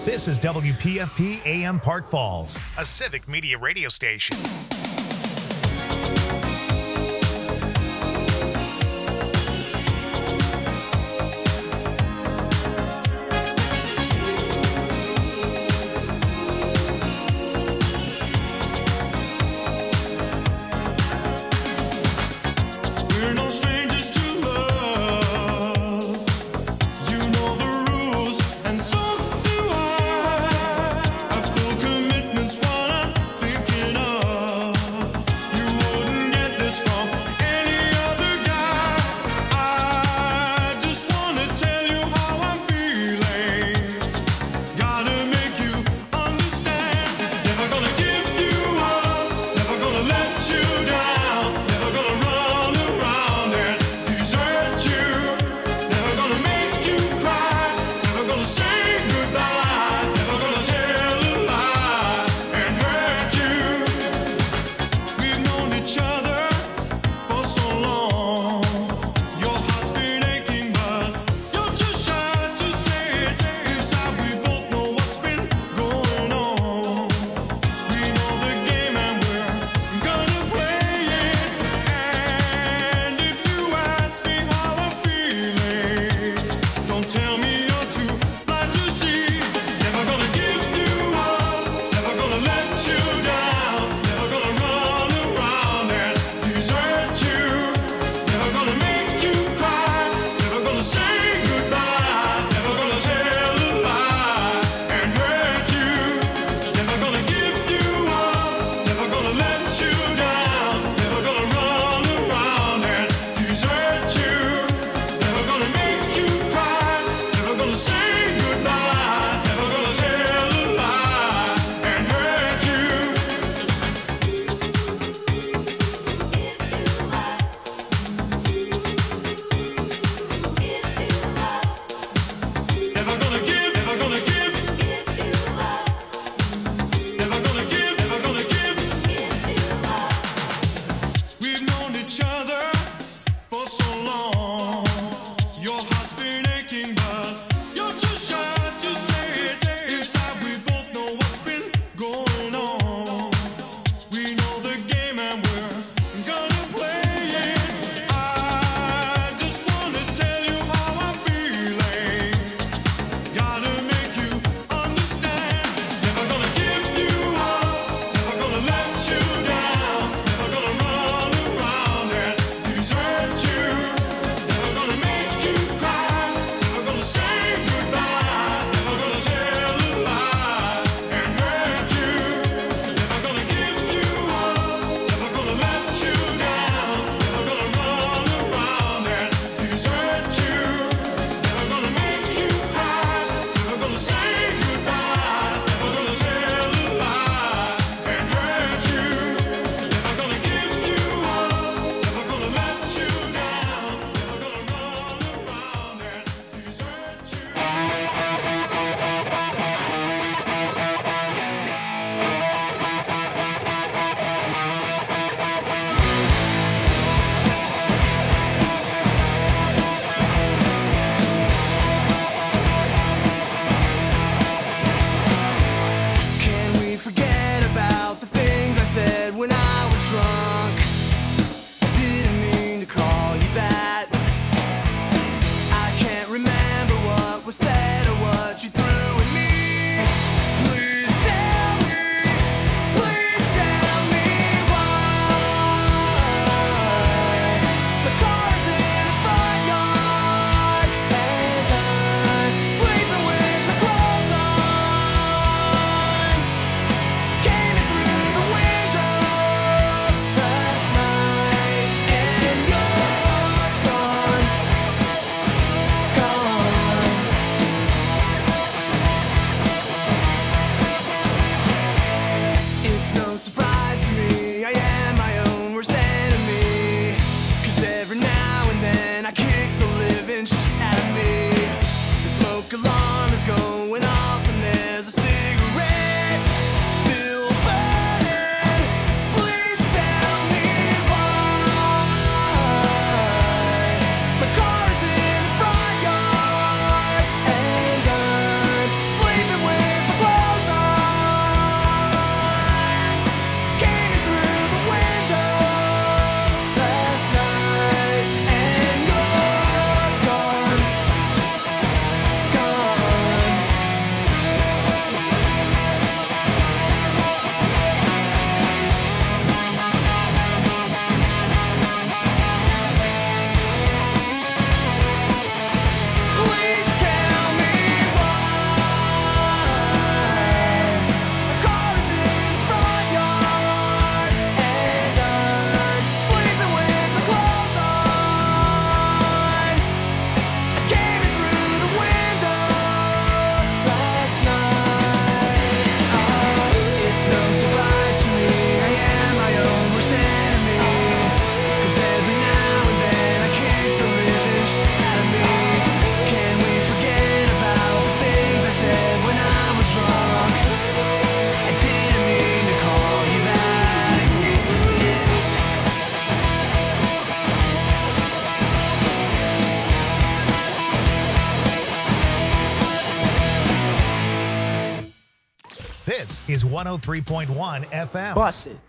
This is WPFP AM Park Falls, a civic media radio station. We're no strangers to love. You know the rules, and so do I. I feel commitment's what I'm thinking of. You wouldn't get this from any other guy. I just wanna tell you how I'm feeling. Gotta make you understand. Never gonna give you up. Never gonna let you down. Never gonna run around and desert you. Never gonna make you cry. Never gonna say goodbye. Never gonna tell a lie and hurt you. We've known each other for so long. Your heart's been aching, but you're too shy to say it. Inside we both know what's been going on. We know the game and we're gonna play it. And if you ask me how I'm feeling, don't tell me you're too blind to see. Never gonna give you up. Never gonna let you down. Never gonna run around and desert you. Never gonna make you cry. Never gonna say goodbye. Never gonna tell a lie and hurt you. Never gonna give you up. Never gonna let you down. Never gonna run around and desert you. Never gonna make you cry. Never gonna say goodbye. Never gonna tell a lie and hurt you. Never gonna give, never gonna give. Never gonna give, never gonna give. We've known each other for so long. Your heart's been aching, but you're too shy to say it. Inside we both know what's been going on. We know the game and we're gonna play it. I just wanna tell you how I'm feeling. Gotta make you understand. Never gonna give you up. Never gonna let you down. Never gonna run around and desert you. Never gonna make you cry. Never gonna say goodbye. Never gonna tell a lie and hurt you. Never gonna give you up. Never gonna let you down. Never gonna run around and desert you. Never gonna make you cry. Never gonna say goodbye. Never gonna tell a lie and hurt you. Never gonna give you up. Never gonna let you down. Never gonna run around and desert you. Can we forget about the things I said when I was drunk? I didn't mean to call you that. I can't remember what was said or what you threw at me. Please tell me why. The car's in the front yard and I'm sleeping with my clothes on. Came in through the window last night and you're gone, gone. It's no surprise to me, I am my own worst enemy. 'Cause every now and then I kick the living shit out of me. The smoke alarm is going off and there's a cigarette still burning. Please tell me why. My car's in the front yard and I'm sleeping with This is 103.1 FM. Bust it.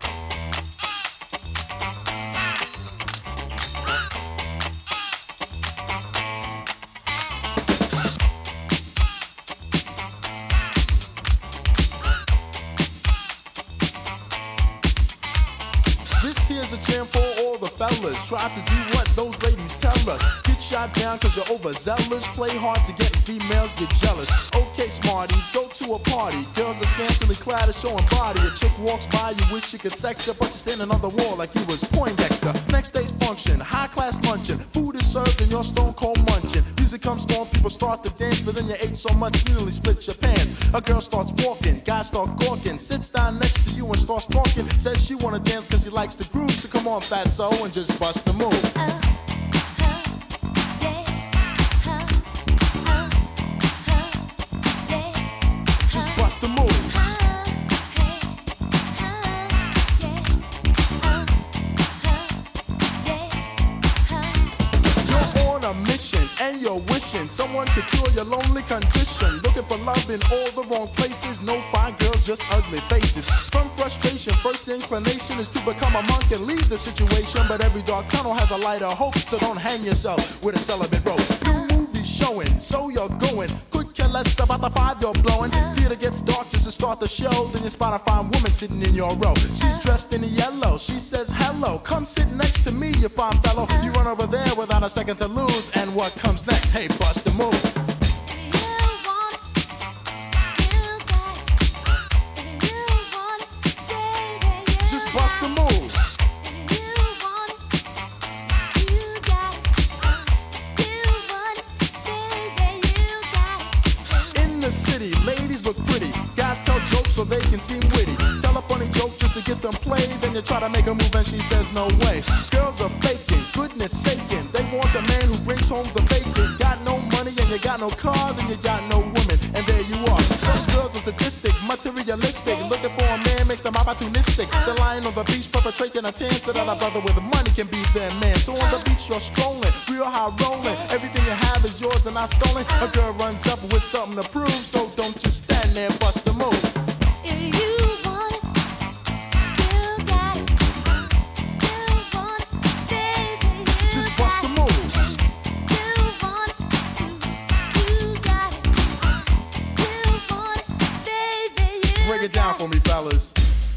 This here's a jam for all the fellas. Try to do what those ladies tell us. Get shot down cause you're overzealous. Play hard to get females, get jealous. Okay, smarty, go to a party. Girls are scantily clad and showing body. A chick walks by, you wish you could sex her, but you're standing on the wall like you was Poindexter. Next day's function, high class luncheon. Food is served and you're stone cold munching. Music comes on, people start to dance, but then you ate so much you nearly split your pants. A girl starts walking, guys start gawking, sits down next to you and starts talking. Says she wanna dance cause she likes the groove, so come on fatso and just bust the move. Just bust the move. You're on a mission and you're wishing someone could cure your lonely condition. Looking for love in all the wrong places. No fine girls, just ugly faces. From frustration, first inclination is to become a monk and leave the situation. But every dark tunnel has a light of hope, so don't hang yourself with a celibate rope. New movie showing, so you're going. Could care less about the five you're blowing. Theater gets dark just to start the show. Then you spot a fine woman sitting in your row. She's dressed in yellow. She says hello. Come sit next to me, you fine fellow. You run over there without a second to lose. And what comes next? Hey, bust the move. Just bust the move. In the city, ladies look pretty. Guys tell jokes so they can seem witty. Tell a funny joke just to get some play. Then you try to make a move and she says no way. Girls are faking, goodness saking. They want a man who brings home the bacon. Got no money and you got no car, then you got no woman. And there you are. Some girls are sadistic, materialistic. Looking for a man makes them opportunistic. They're lying on the beach perpetrating a tan so that a brother with money can be their man. So on the beach you're strolling, real high rolling. Everything you have is yours and not stolen. A girl runs up with something to prove, so don't just stand there, bust the move. Just bust the move. Break it down for me, fellas.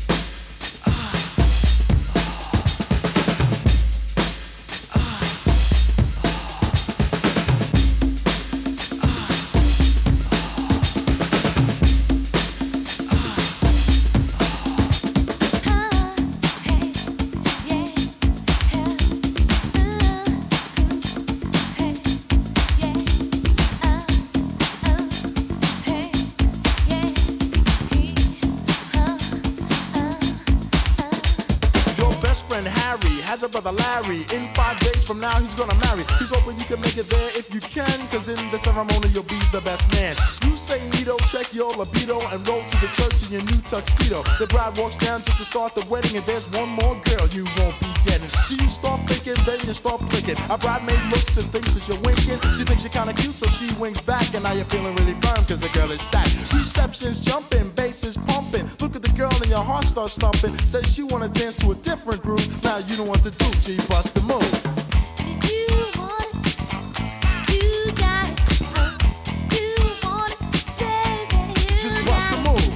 Has a brother Larry. In 5 days from now he's gonna marry. He's hoping you can make it there if you can, cause in the ceremony you'll be the best man. You say neato, check your libido, and roll to the church in your new tuxedo. The bride walks down just to start the wedding, and there's one more girl you won't be getting. So you start thinking, then you start blinking. A bridemaid looks and thinks that you're winking. She thinks you're kinda cute, so she winks back, and now you're feeling really firm cause the girl is stacked. Reception's jumping, bass is pumping. Look at the girl and your heart starts thumping. Says she wanna dance to a different groove. Now you don't want to do, G, bust the move. Just bust the move.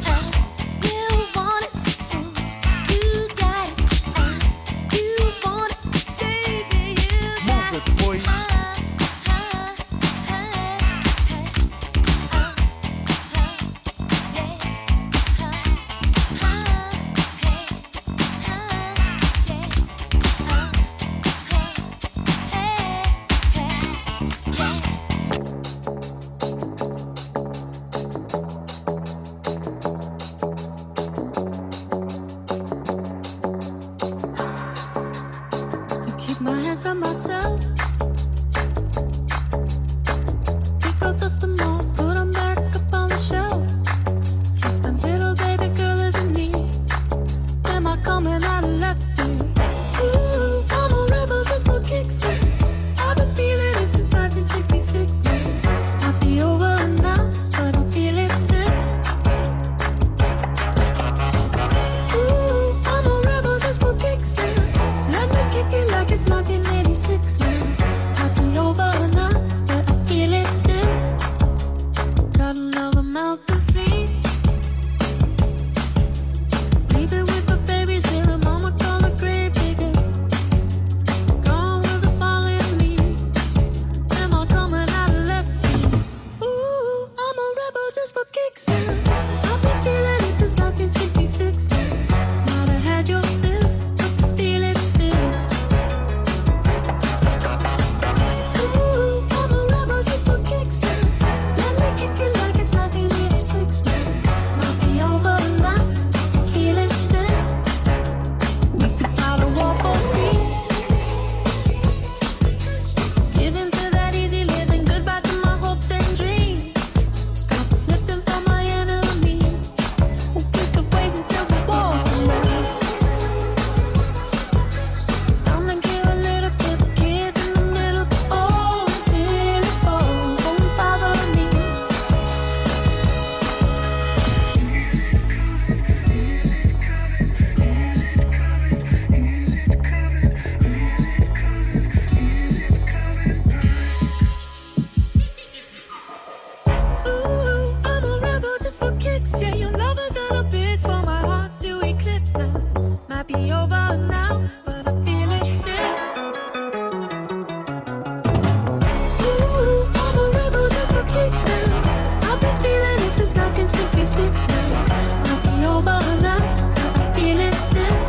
Move it, boy. bottle of amalgam. Leaving with the babies here, a mama call a grave digger. Gone with the falling leaves, them all coming out of left field. Ooh, I'm a rebel just for kicks now. I've been feeling it since 1966 now. Might have had your fill, but I feel it still. Ooh, I'm a rebel just for kicks now. Let me kick it like it's 1986 now. Might be over now, feel it still. We could fight a war for peace. Give in to that easy living, goodbye to my hopes and dreams. Stop flipping for my enemies. We could wait until the walls come down. Stop and give a little to the kids in the middle. Oh, until it falls, won't bother me. Ooh, I'm a rebel just for kicks. Yeah, your lovers and a bitch for my heart to eclipse now. Might be over now, but I feel it still. Ooh, I'm a rebel just for kicks now. I've been feeling it since 1966 now. Might be over now, but I feel it still.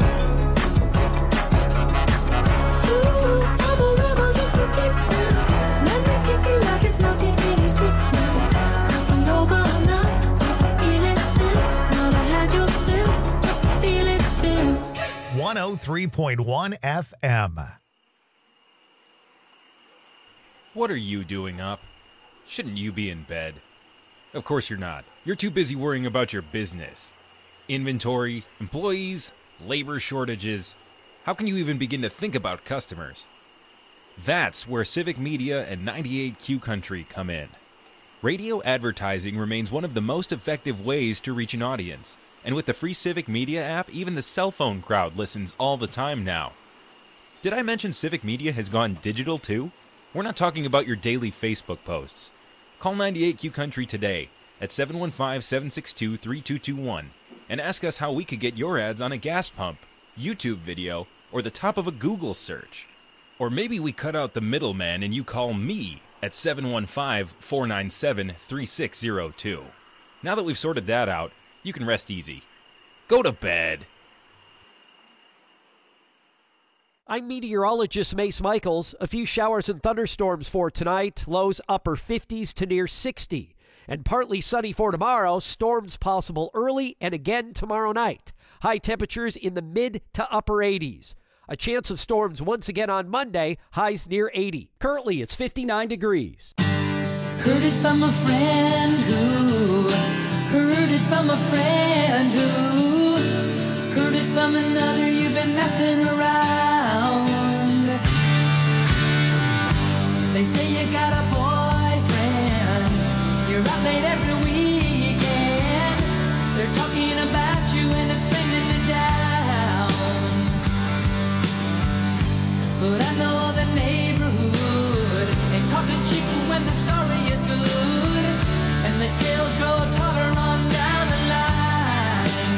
Ooh, I'm a rebel just for kicks now. Let me kick it like it's 1986 now. Might be over now, but I feel it still. Might have had your fill, but I feel it still. 103.1 FM. What are you doing up? Shouldn't you be in bed? Of course you're not. You're too busy worrying about your business. Inventory, employees, labor shortages. How can you even begin to think about customers? That's where Civic Media and 98Q Country come in. Radio advertising remains one of the most effective ways to reach an audience. And with the free Civic Media app, even the cell phone crowd listens all the time now. Did I mention Civic Media has gone digital too? We're not talking about your daily Facebook posts. Call 98Q Country today at 715-762-3221 and ask us how we could get your ads on a gas pump, YouTube video, or the top of a Google search. Or maybe we cut out the middleman and you call me at 715-497-3602. Now that we've sorted that out, you can rest easy. Go to bed. I'm meteorologist Mace Michaels. A few showers and thunderstorms for tonight. Lows upper 50s to near 60. And partly sunny for tomorrow. Storms possible early and again tomorrow night. High temperatures in the mid to upper 80s. A chance of storms once again on Monday. Highs near 80. Currently, it's 59 degrees. Heard it from a friend who heard it from a friend who heard it from another. You've been messing around. They say you got a boyfriend. You're out late every weekend. They're talking about you and it's bringing me down. But I know the neighborhood, and talk is cheap when the story is good, and the tales grow taller on down the line.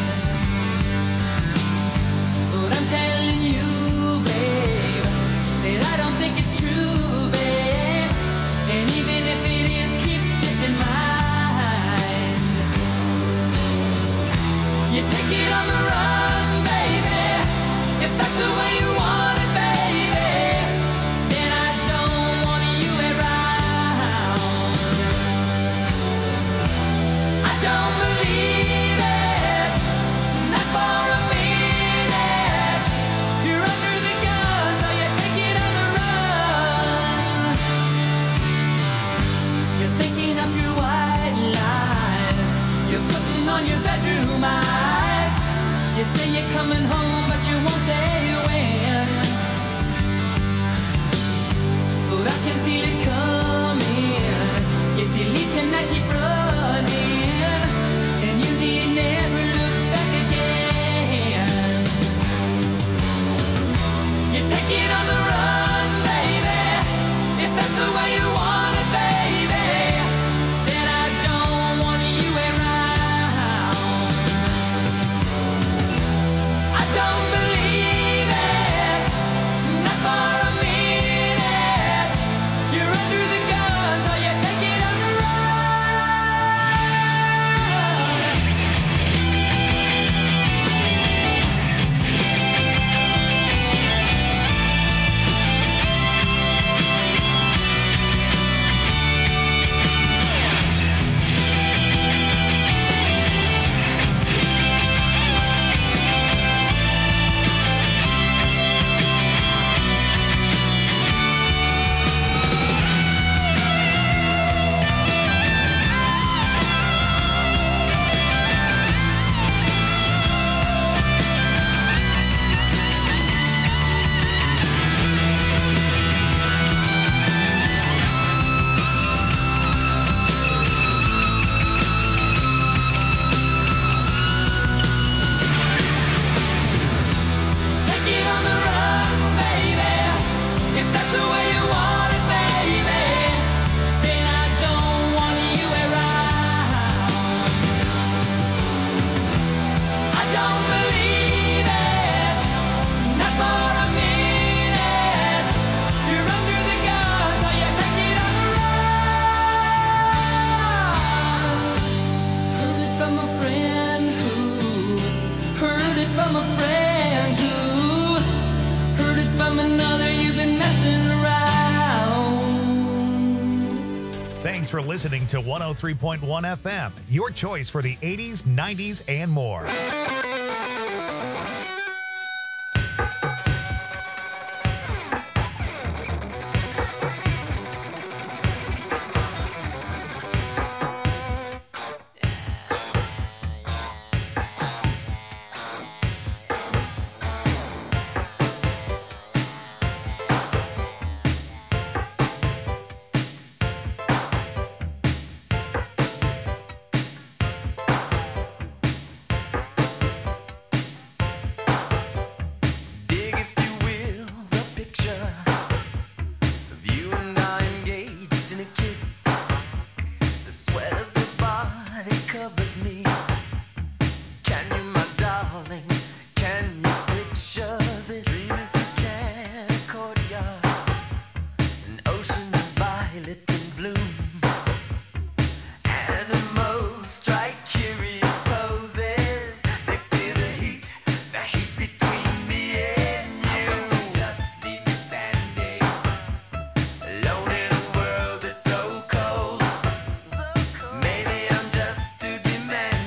But I'm telling you, babe, that I don't think it's true, babe. And even if it is, keep this in mind. You take it on the run, baby, if that's the way you want it, baby. Then I don't want you around. I don't believe it, not for a minute. You're under the gun, so you take it on the run. You're thinking of your white lies. You're putting on your bedroom eyes. You say you're coming home, but you won't say when. But I can feel it coming. If you leave tonight, keep running, and you need never look back again. You take it on the run, baby, if that's the way you want it, baby. Then I don't listening to 103.1 FM, your choice for the 80s, 90s, and more. Maybe I'm just too demanding.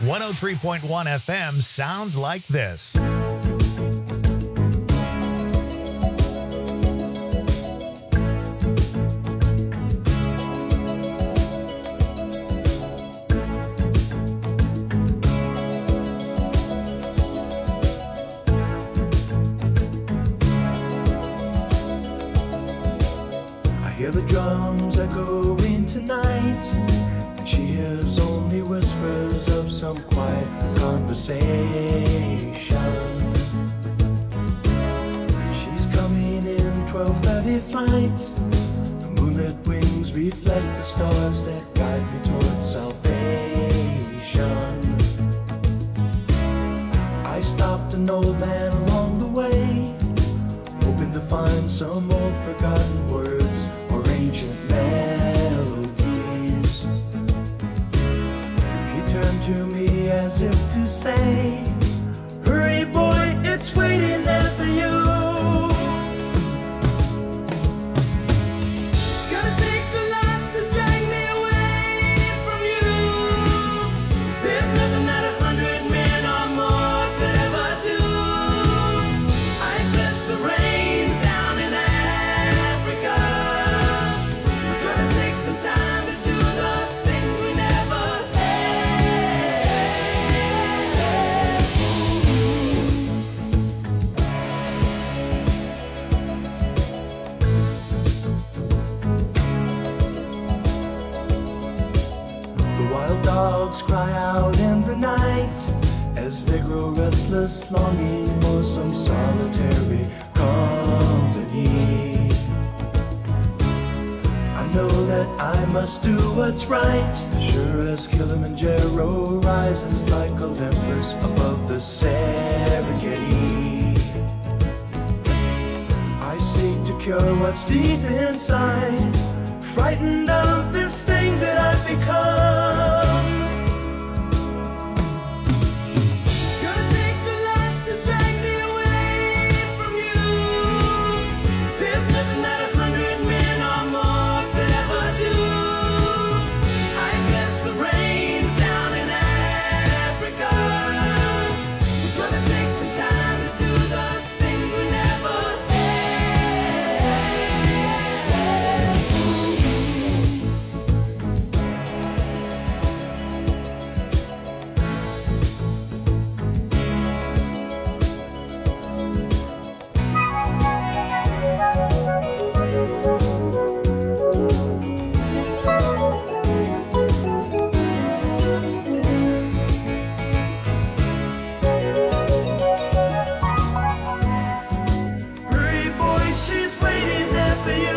103.1 FM sounds like this. Hear the drums echoing tonight, and she hears only whispers of some quiet conversation. She's coming in 12:30 flight. The moonlit wings reflect the stars that guide me towards salvation. I stopped an old man along the way, hoping to find some old forgotten words or ancient melodies. He turned to me as if to say, hurry boy, it's waiting there for you. Gonna take a lot to drag me away from you. There's nothing that 100 men or more could ever do. I bless the rains down in Africa. Gonna take some time to do the things we never The wild dogs cry out in the night as they grow restless, longing for some solitary company. I know that I must do what's right, sure as Kilimanjaro rises like Olympus above the Serengeti. I seek to cure what's deep inside, frightened of this thing that I've become. Gonna take a lot to drag me away from you. There's nothing that 100 men or more could ever do. I bless the rains down in Africa. We're gonna take some time to do the things we never Hurry, boy, she's waiting there for you.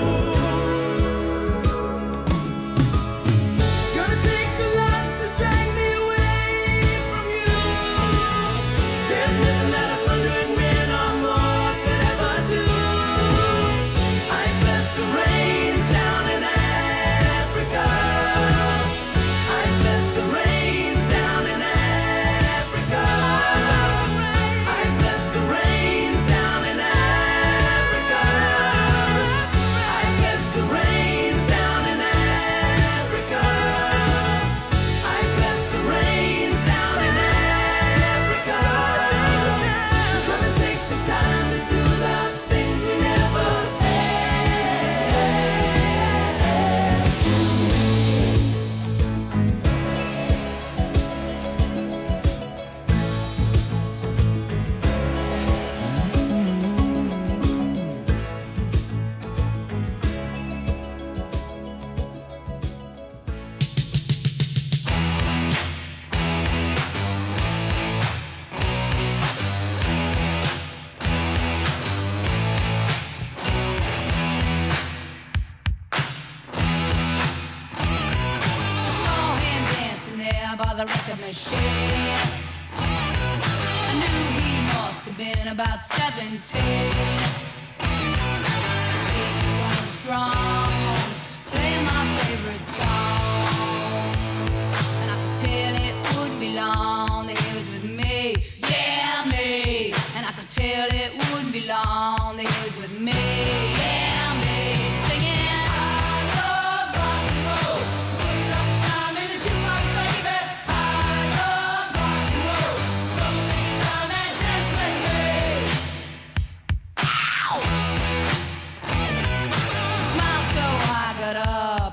Gonna take a lot to drag me away from you. There's nothing that 100 men or more could ever do. I bless the rains down in Africa. I bless the rains down in Africa. I bless the rains down in Africa. I bless the rains down in Africa. I bless the rains down in Africa. We're gonna take some time to do the things we never I saw him dancing there by the record machine. I knew he must have been about 17. He was strong, playing my favorite song, and I could tell it wouldn't be long that he was with me, yeah me. And I could tell it wouldn't be long that he was with me, yeah me. Singing, I love rock and roll, sweet love time in the jukebox, baby. I love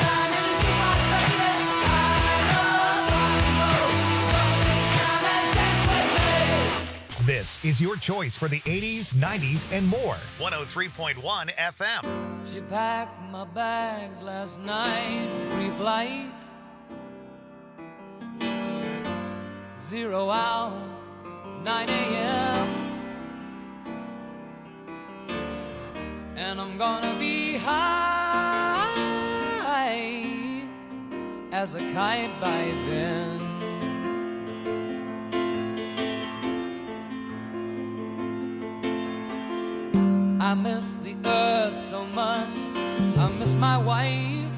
time in the jukebox, baby. I love rock and roll. So take time and dance with me. This is your choice for the 80s, 90s, and more. 103.1 FM. She packed my bags last night, pre-flight. 0 hour, 9 a.m. And I'm gonna be high as a kite by then. I miss the earth so much. I miss my wife.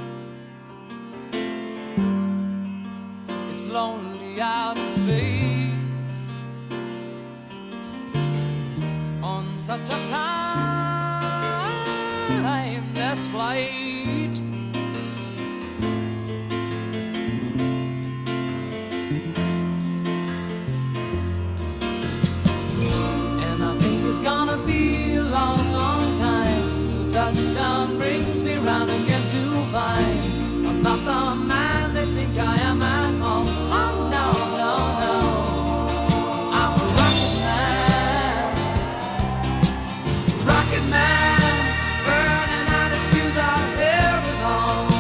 It's lonely out in space on such a timeless flight. And I think it's gonna be a long, long time till touchdown brings me round again to find I'm not the man they think I am at home. Oh no, no, no, I'm a rocket man, burning out his fuse out here at home.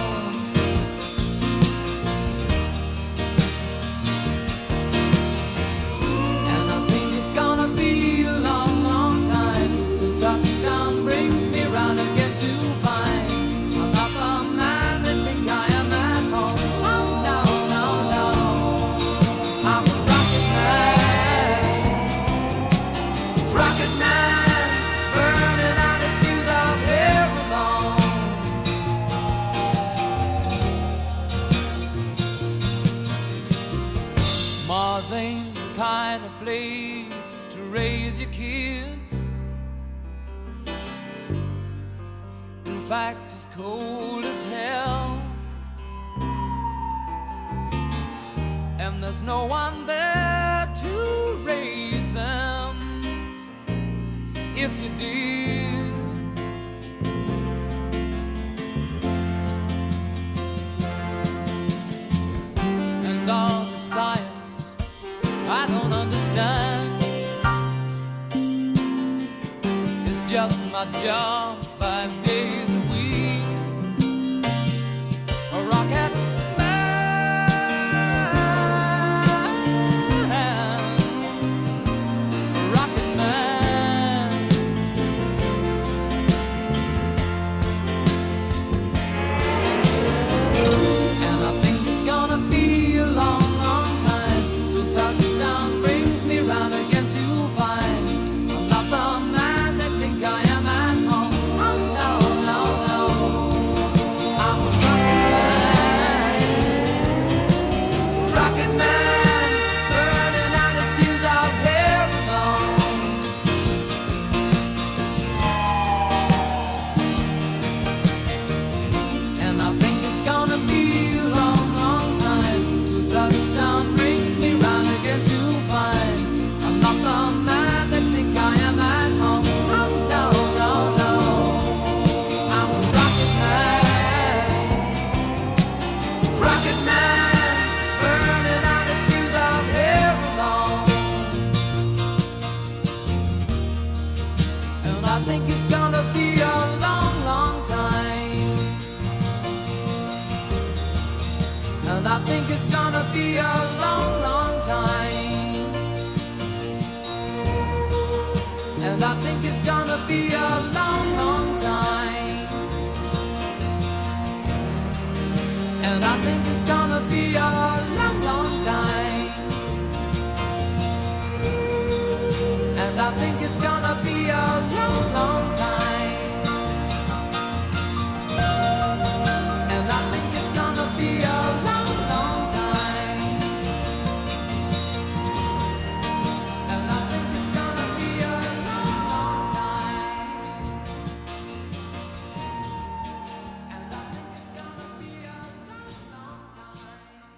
And I think it's gonna be a long, long time till touchdown brings me round again to find I'm not the man they think I am at home. Oh no, no, no, I'm a rocket man, burning out his fuse out here alone. Mars ain't the kind of place to raise your kids. In fact, it's cold as hell. And there's no one there to raise them. If you did, and all the science I don't understand, it's just my job 5 days a week. A rocket Oh no, And I think it's gonna be a long, long time. And I think it's gonna be a long, long time. And I think it's gonna be a long, long time. And I think it's gonna be a long, long time. And I think it's gonna be a long, long time.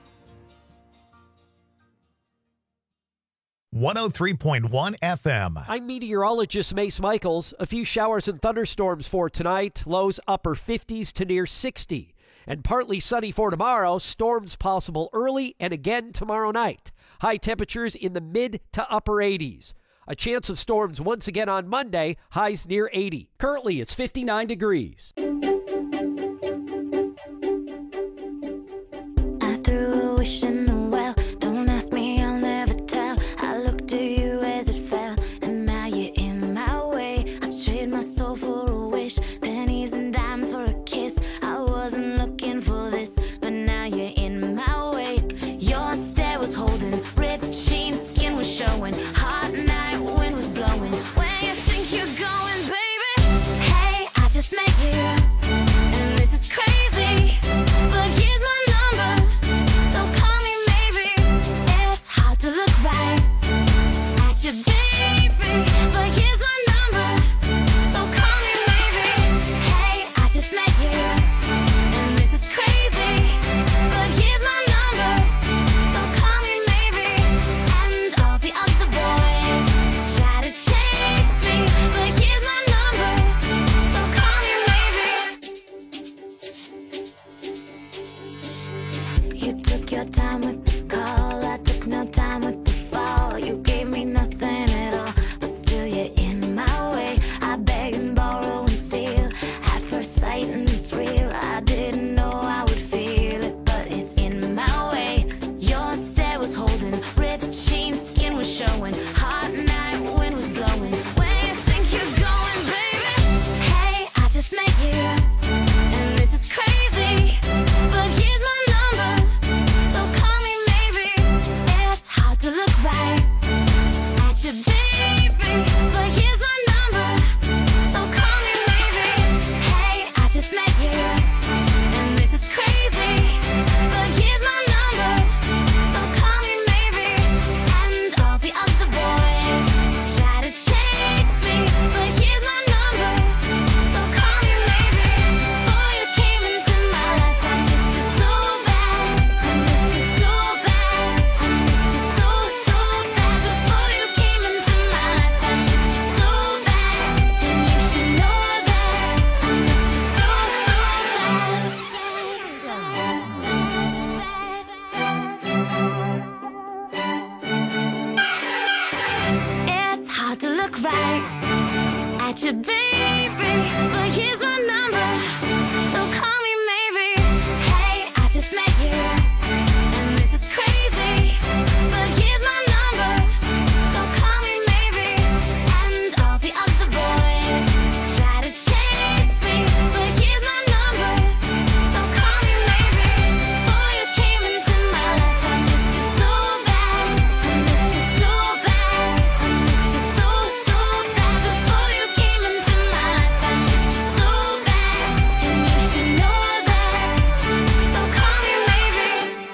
103.1 FM. I'm meteorologist Mace Michaels. A few showers and thunderstorms for tonight. Lows upper 50s to near 60. And partly sunny for tomorrow. Storms possible early and again tomorrow night. High temperatures in the mid to upper 80s. A chance of storms once again on Monday. Highs near 80. Currently, it's 59 degrees. I threw a wish in the well. Don't ask me, I'll never tell. I looked at you as it fell, and now you're in my way. I trade my soul for a wish, pennies and dimes for a kiss. I wasn't looking for this, but now you're in my way. Your stare was holding, ripped jeans, skin was showing. Hot night, wind was blowing. Where you think you're going, baby? Hey, I just met you, and this is crazy. But here's my number, so call me maybe. It's hard to look right at your baby, but here's my number, so call me maybe. Hey, I just met you, and this is crazy. But here's my number, so call me maybe. And all the other boys try to chase me, but here's my number, so call me maybe. You took your time with the call, I took no time with the fall. You gave me nothing at all, but still you're in my way. I beg and borrow and steal at first sight, and it's real. I didn't know I would feel it, but it's in my way. Your stare was holding, ripped jeans, skin was showing. Hot night, wind was blowing. Where you think you're going, baby? Hey, I just met you, and this is crazy. But here's my number, so call me maybe. It's hard to look right at your baby, but here's my number, so call me maybe. Hey, I just met you, and this is crazy. But here's my number, so call me maybe. And all the other boys try to chase me, but here's my number, so call me maybe. Before you came into my life, I missed you so bad. I missed you so bad. I missed you so, so bad. Before you came into my life, I missed you so bad. And you should know that. I missed you so, bad. It's hard to look right at your baby, but here's my number, so call me maybe. Hey, I just met you, and this is crazy. But here's my number, so call me maybe. And all the other boys try to chase me, but here's my number, so call me maybe. Before you came into my life, I missed you so bad. I missed you so bad. I missed you so, so bad. Before you came into my life, I missed you so bad. And you should know that, so call me maybe.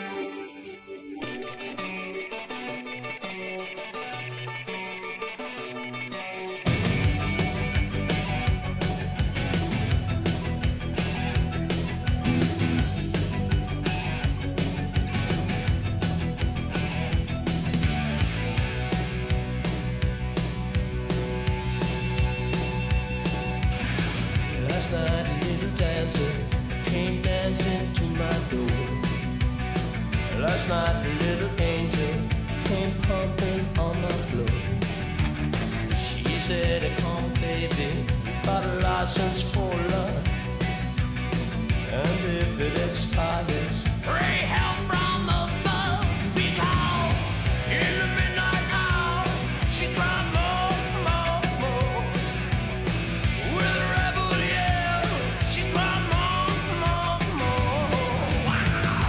Last night a little dancer came dancing to my door. Last night a little angel came pumping on my floor. She said, come baby, you got a license for love. And if it expires, pray help from above. Because in the midnight hour, she cried more, more, more. With a rebel yell, she cried more, more, more. Wow.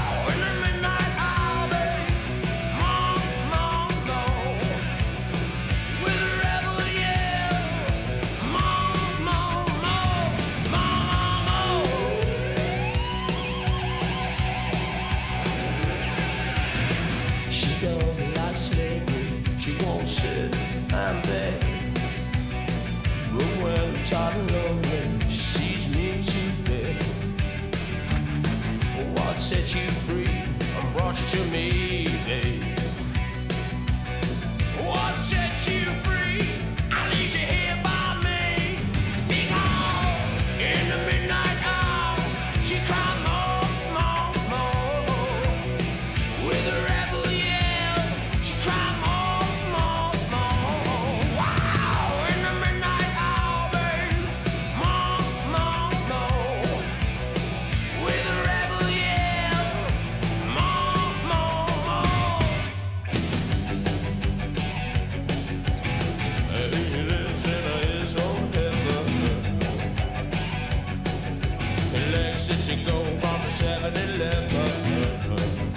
place that you go from 7-Eleven.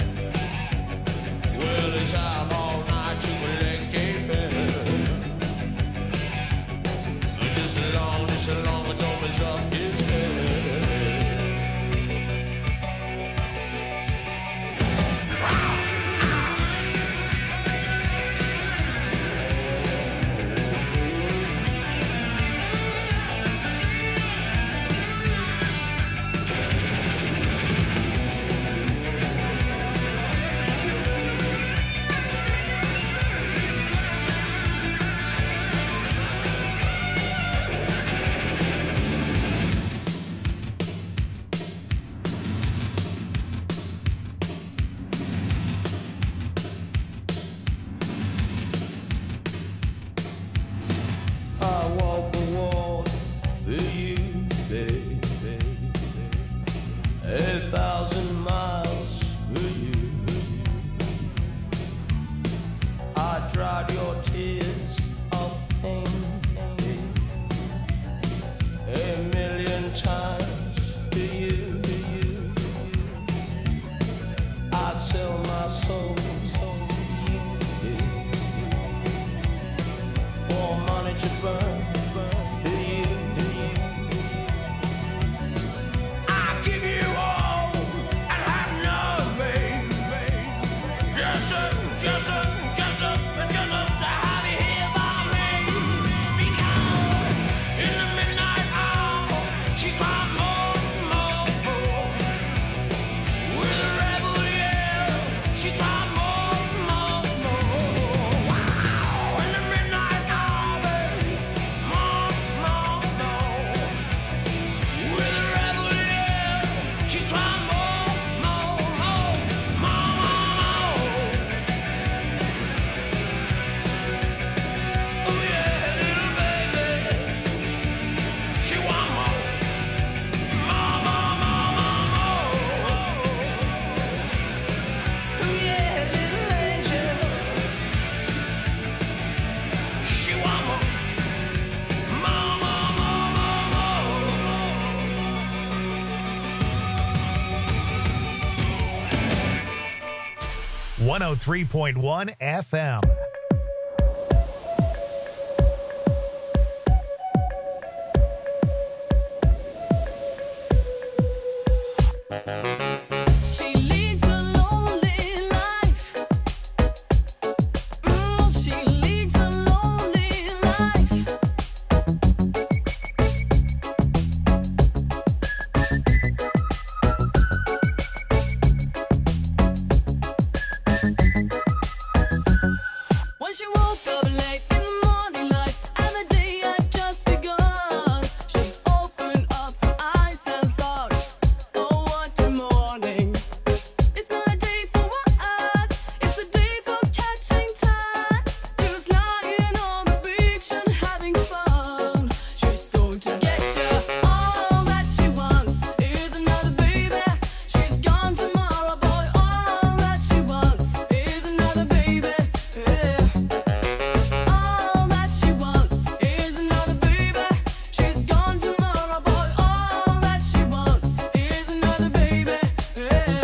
Well, it's out all night to collect a bill. Just as long as don't mess up his head. I walk the walk for you, baby. 1,000 miles for you. I dried your tears of pain 1,000,000 times for you. I'd sell my soul for money to burn for you. I give you all and have nothing. Just to have you here by me. Because in the midnight hour, she cried more and more. With a rebel yell, she cried more and more. Wow, in the midnight hour, baby, more. With a rebel yell, she cried more. Oh yeah, little baby, she want more. Oh yeah, little angel, she want more. 103.1 FM. She leads a lonely life. She leads a lonely life. When she woke up late in the morning light and the day had just begun, she opened up her eyes and thought, oh what a morning. It's not a day for what, it's a day for catching time. Just lying on the beach and having fun. She's going to get you. All that she wants is another baby. She's gone tomorrow, boy. All that she wants is another baby. Yeah. All that she wants is another baby. She's gone tomorrow, boy. All that she wants is another baby. Yeah.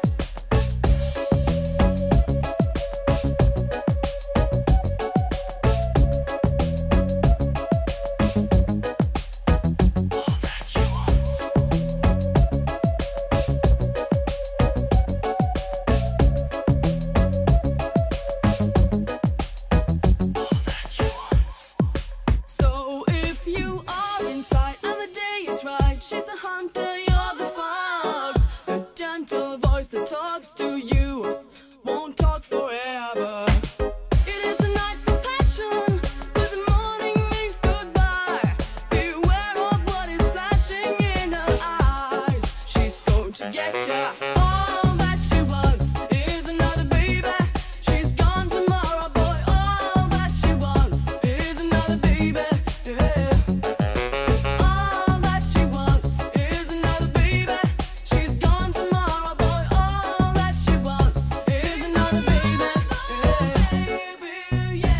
So if you are inside and the day is right, she's the hunter, you're the fox. The gentle voice that talks to you won't talk forever. It is the night for passion, but the morning means goodbye. Beware of what is flashing in her eyes. She's going to get ya. All that she wants is another baby. She's gone tomorrow, boy. All that she wants is another baby. Yeah. All that she wants is another baby. She's gone tomorrow, boy. All that she wants is another baby. Yeah.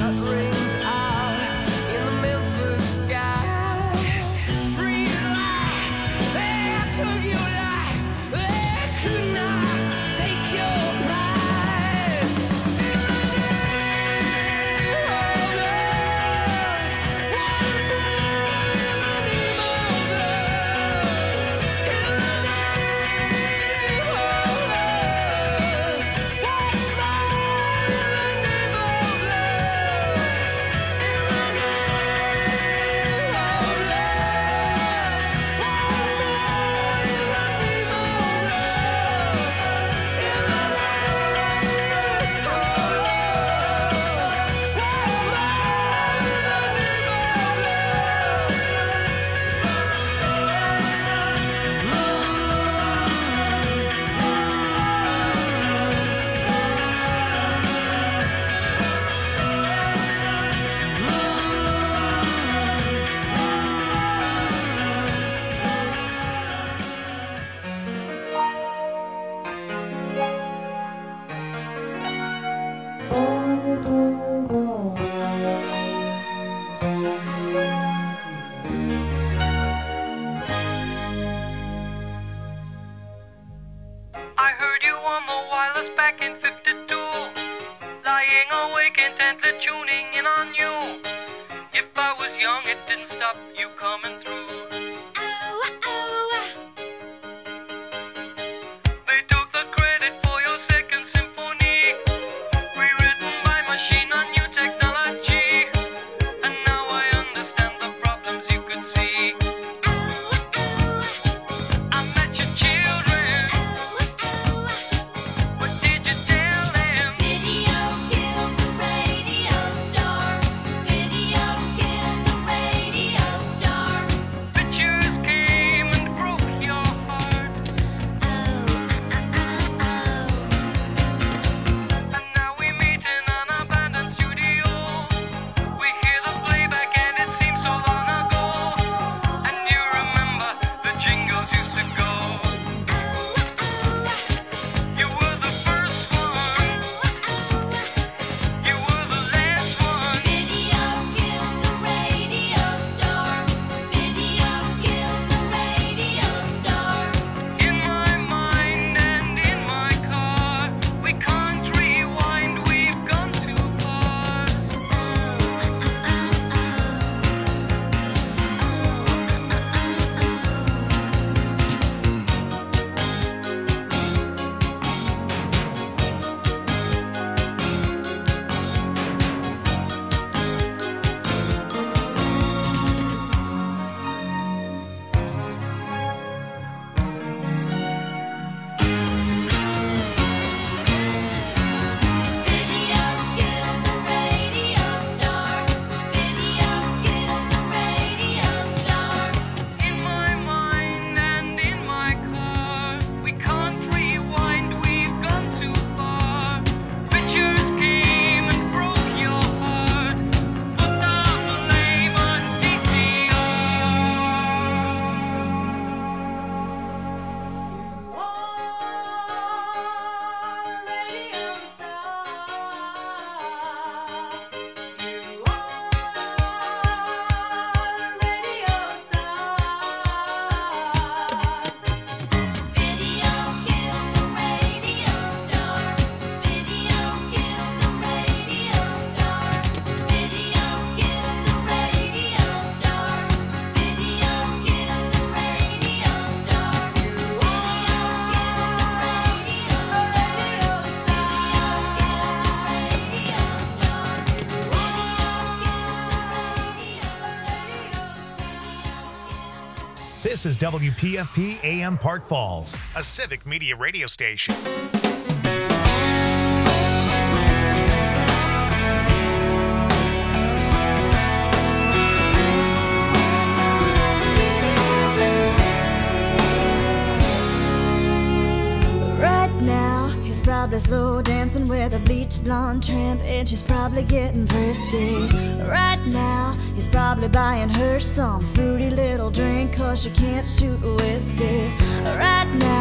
heart rings out in the Memphis sky. Free at last, they took your life. They could not take your pride. In the name of love, one more in the name of love. In the name of love, one more in the name of love. In the name of love, one more in the name of I heard you on the wireless back in 52, lying awake intently tuning in on you. If I was young, it didn't stop you coming through. They took the credit for your second symphony, rewritten by machine on new technology. And now I understand the problems you could see. I met your children. What did you tell them? Video killed the radio star. Video killed the radio star. Pictures came and broke your heart. And now we meet in an abandoned studio. We hear the playback and it seems so long ago. And you remember the jingles used to go. You were the first one. You were the last one. Video killed the radio star. Video killed the radio star. In my mind and in my car, we can't rewind, we've gone too far. Video killed the radio star. Video killed the radio star. In my mind and in my car, we can't rewind, we've gone too far. Pictures came and broke your heart. Put the blame on DCR. Video killed the radio star. Video killed the radio star. Video killed the radio star. Video killed the radio star. Video This is WPFP AM Park Falls, a civic media radio station. Right now, he's probably slow dancing with a bleach blonde tramp, and she's probably getting thirsty. Right now, he's probably buying her some fruity little drink, 'cause she can't shoot whiskey. Right now,